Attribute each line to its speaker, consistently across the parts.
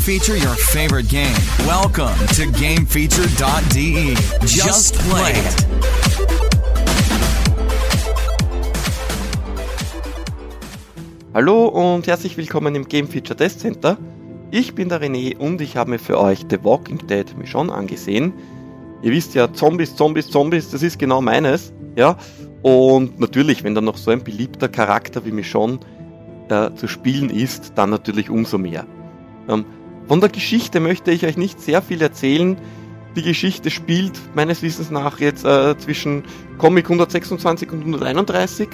Speaker 1: feature your favorite game. Welcome to GameFeature.de. Just play it.
Speaker 2: Hallo und herzlich willkommen im Game Feature Test Center. Ich bin der René und ich habe mir für euch The Walking Dead Michonne angesehen. Ihr wisst ja, Zombies, das ist genau meines. Ja? Und natürlich, wenn dann noch so ein beliebter Charakter wie Michonne zu spielen ist, dann natürlich umso mehr. Von der Geschichte möchte ich euch nicht sehr viel erzählen. Die Geschichte spielt meines Wissens nach jetzt zwischen Comic 126 und 131.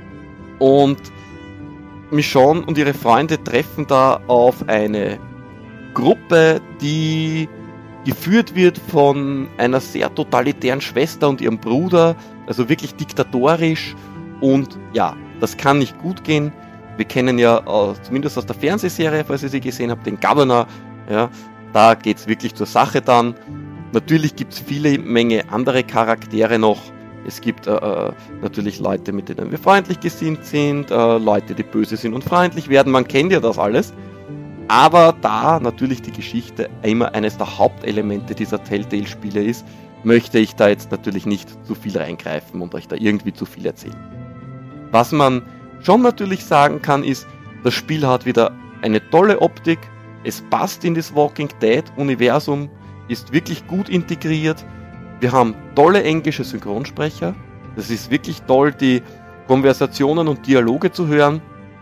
Speaker 2: Und Michonne und ihre Freunde treffen da auf eine Gruppe, die geführt wird von einer sehr totalitären Schwester und ihrem Bruder, also wirklich diktatorisch, und ja, das kann nicht gut gehen. Wir kennen ja zumindest aus der Fernsehserie, falls ihr sie gesehen habt, den Governor, ja, da geht's wirklich zur Sache dann. Natürlich gibt's viele Menge andere Charaktere noch. Es gibt natürlich Leute, mit denen wir freundlich gesinnt sind, Leute, die böse sind und freundlich werden, man kennt ja das alles. Aber da natürlich die Geschichte immer eines der Hauptelemente dieser Telltale-Spiele ist, möchte ich da jetzt natürlich nicht zu viel reingreifen und euch da irgendwie zu viel erzählen. Was man schon natürlich sagen kann ist, das Spiel hat wieder eine tolle Optik, es passt in das Walking Dead-Universum, ist wirklich gut integriert. Wir haben tolle englische Synchronsprecher. Das ist wirklich toll, die Konversationen und Dialoge zu hören.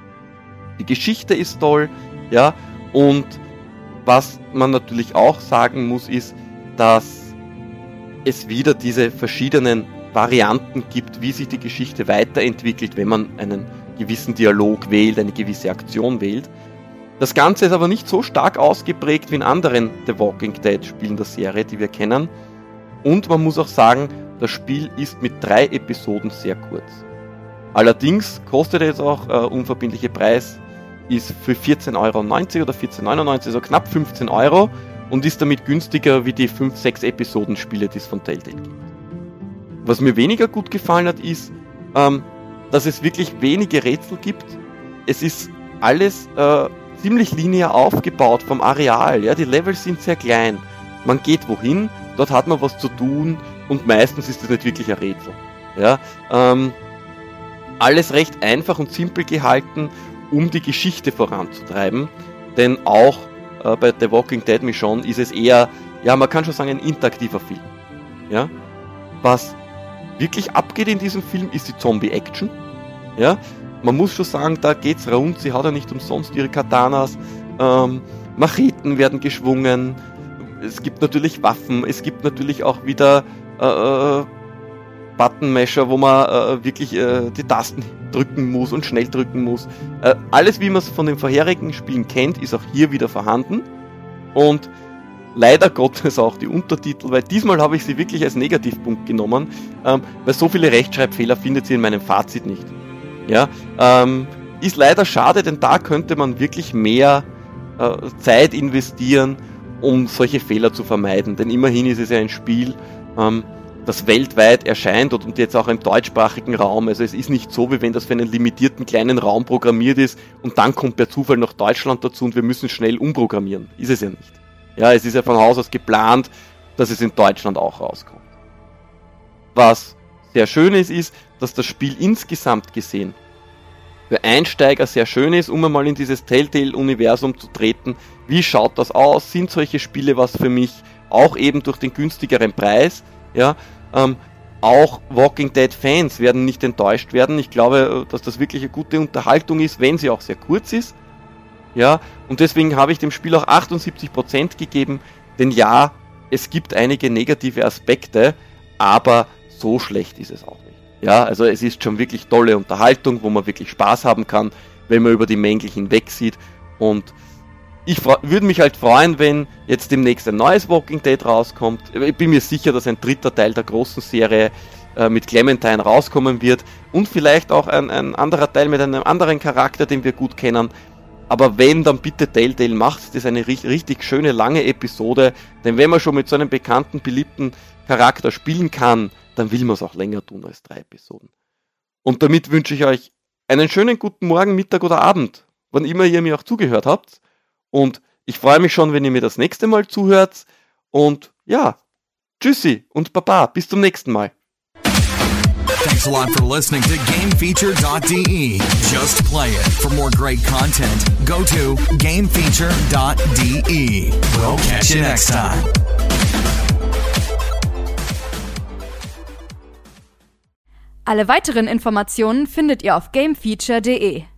Speaker 2: Die Geschichte ist toll, ja. Und was man natürlich auch sagen muss, ist, dass es wieder diese verschiedenen Varianten gibt, wie sich die Geschichte weiterentwickelt, wenn man einen gewissen Dialog wählt, eine gewisse Aktion wählt. Das Ganze ist aber nicht so stark ausgeprägt wie in anderen The Walking Dead Spielen der Serie, die wir kennen. Und man muss auch sagen, das Spiel ist mit 3 Episoden sehr kurz. Allerdings kostet es auch, unverbindliche Preis ist für 14,90 € oder 14,99 €, also knapp 15 € und ist damit günstiger wie die 5-6 Episoden-Spiele, die es von Telltale gibt. Was mir weniger gut gefallen hat, ist, dass es wirklich wenige Rätsel gibt. Es ist alles ziemlich linear aufgebaut vom Areal. Ja? Die Levels sind sehr klein. Man geht wohin, dort hat man was zu tun und meistens ist es nicht wirklich ein Rätsel. Ja? Alles recht einfach und simpel gehalten, um die Geschichte voranzutreiben. Denn auch bei The Walking Dead Michonne ist es eher, ja, man kann schon sagen, ein interaktiver Film. Ja? Was wirklich abgeht in diesem Film, ist die Zombie-Action. Ja? Man muss schon sagen, da geht's rund, sie hat ja nicht umsonst ihre Katanas, Macheten werden geschwungen, es gibt natürlich Waffen, es gibt natürlich auch wieder Button-Masher, wo man wirklich die Tasten drücken muss und schnell drücken muss. Alles, wie man es von den vorherigen Spielen kennt, ist auch hier wieder vorhanden. Und leider Gottes auch die Untertitel, weil diesmal habe ich sie wirklich als Negativpunkt genommen, weil so viele Rechtschreibfehler findet sie in meinem Fazit nicht. Ja, ist leider schade, denn da könnte man wirklich mehr Zeit investieren, um solche Fehler zu vermeiden. Denn immerhin ist es ja ein Spiel, das weltweit erscheint und jetzt auch im deutschsprachigen Raum. Also es ist nicht so, wie wenn das für einen limitierten kleinen Raum programmiert ist und dann kommt per Zufall noch Deutschland dazu und wir müssen schnell umprogrammieren. Ist es ja nicht. Ja, es ist ja von Haus aus geplant, dass es in Deutschland auch rauskommt. Was sehr schön ist, dass das Spiel insgesamt gesehen für Einsteiger sehr schön ist, um einmal in dieses Telltale-Universum zu treten. Wie schaut das aus? Sind solche Spiele was für mich? Auch eben durch den günstigeren Preis. Ja, auch Walking Dead Fans werden nicht enttäuscht werden. Ich glaube, dass das wirklich eine gute Unterhaltung ist, wenn sie auch sehr kurz ist. Ja, und deswegen habe ich dem Spiel auch 78% gegeben. Denn ja, es gibt einige negative Aspekte, aber so schlecht ist es auch nicht. Ja, also es ist schon wirklich tolle Unterhaltung, wo man wirklich Spaß haben kann, wenn man über die Mängel hinweg sieht. Und ich würde mich halt freuen, wenn jetzt demnächst ein neues Walking Dead rauskommt. Ich bin mir sicher, dass ein 3. Teil der großen Serie mit Clementine rauskommen wird. Und vielleicht auch ein anderer Teil mit einem anderen Charakter, den wir gut kennen. Aber wenn, dann bitte Telltale macht das eine richtig schöne, lange Episode. Denn wenn man schon mit so einem bekannten, beliebten Charakter spielen kann, dann will man es auch länger tun als 3 Episoden. Und damit wünsche ich euch einen schönen guten Morgen, Mittag oder Abend, wann immer ihr mir auch zugehört habt. Und Ich freue mich schon, wenn ihr mir das nächste Mal zuhört. Und ja, tschüssi und baba, bis zum nächsten Mal.
Speaker 1: Thanks a lot for listening to GameFeature.de. Just play it. For more great content, go to GameFeature.de. We'll catch you next time.
Speaker 3: Alle weiteren Informationen findet ihr auf GameFeature.de.